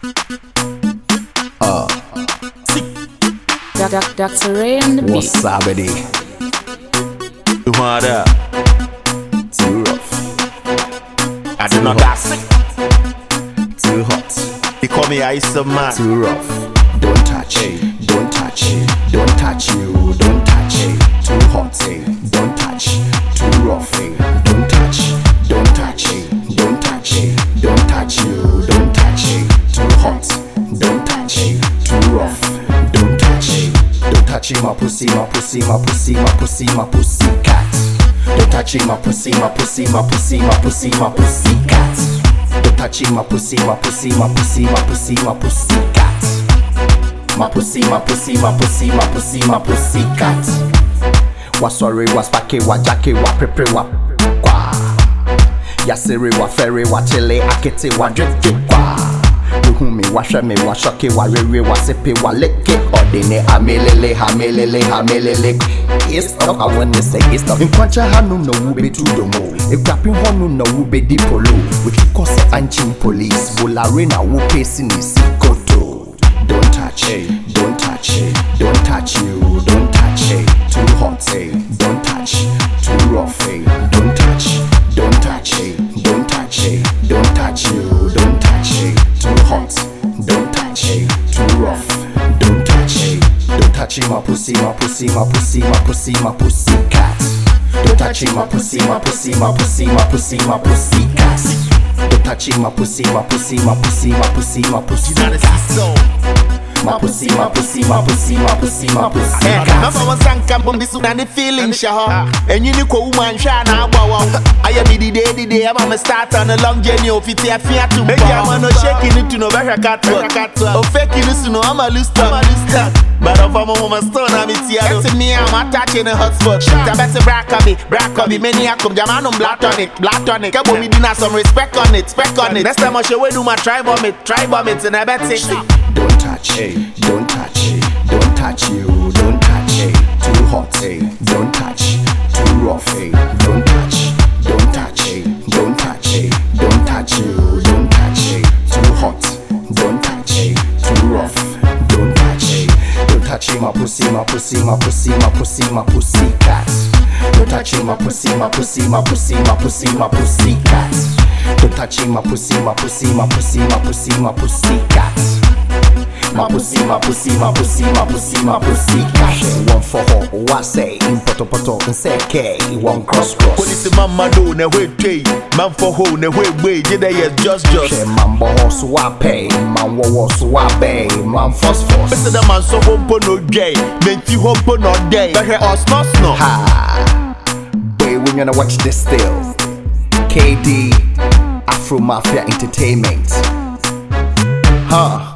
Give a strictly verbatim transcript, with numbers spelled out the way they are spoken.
Uh, Doctor Ray on the beat. what's up, buddy? What up? Too rough, I do not got sick. too hot, They call me Ice Man. too rough. Don't touch it, don't touch it, don't touch you, don't touch it. Too hot, don't touch, too rough. Don't touch, don't touch it, don't touch it, don't touch you, don't touch it. Too hot, don't touch it, too rough. Don't touch it, don't touch it, my pussy, my pussy, my pussy, my pussy, my pussy cat. Don't touch it, my pussy, my pussy, my pussy, my pussy, my pussy cat. Don't touch it, my pussy, my pussy, my pussy, my pussy, my pussy cat. My pussy, my pussy, my pussy, my pussy, my pussy cat. Wa sorry, wa spake, wa jake, wa pepe, wa kwa. Ya siri, wa ferry, wa chile, akete, wa dreke, kwa. Yuhumi, wa shame, wa shoke, wa rere, wa sepe, wa leke. Ordine, amelele, hamelele, hamelele. It's up, I wanna say it's up. In Kwancha hanu no ube to domo. If grapping honu no ube di polo. Which you cause anchin police. Bolarena wu pacing is koto. Don't touch it, don't touch it, don't touch you, don't touch it. Too hot, don't touch, too rough, don't touch, don't touch it, don't touch it, don't touch you, don't touch it. Too hot, don't touch it, too rough, don't touch it. Don't touch it, my pussy, my pussy, my pussy, my pussy, my pussy cat. Don't touch it, my pussy, my pussy, my pussy, my pussy, my pussy cat. Don't touch it, my pussy, my pussy, my pussy, my pussy, my pussy cat. My pussy, my pussy, my pussy, my pussy, my pussy cat. Mama was sanka bombi so na ne feeling sha. Enyi ni ko woman sha na agba wa. Aye me di day di day am start on a long journey of it afia to. Hey ya man no shaking it to no better cat. O fake it so no am a loose am a loose. But of a mama stone am it here. That's me am attaching a hotspot. Ta better brack of it, brack of it. Many a come jaman on black on it, black on it. Kabo me dinner some respect on it, respect on it. Next time I show we do my try bomb it, try bomb it and I bet it. Don't touch it, don't touch it, don't touch you, don't touch it. Too hot, don't touch, too rough, don't touch, don't touch it, don't touch it, don't touch you, don't touch it. Too hot, don't touch it, too rough, don't touch it. Don't touch it, my pussy, my pussy, my pussy, my pussy, my pussy cat. Don't touch it, my pussy, my pussy, my pussy, my pussy, my pussy cat. Don't touch it, my pussy, my pussy, my pussy, my pussy, my pussy cat. My pussy, my pussy, my pussy, my pussy, my pussy cat. One for her, what say? In poto poto, in say K, one cross cross. Police mama do ne way pay, man for ho ne way way. Did they just just? She man boho so I pay, man wo wo so I pay, man first first. Listen the man so humpo no day, menti humpo no day. But he us no no. Ha, boy, we gonna watch this still. K D, Afro Mafia Entertainment. Huh.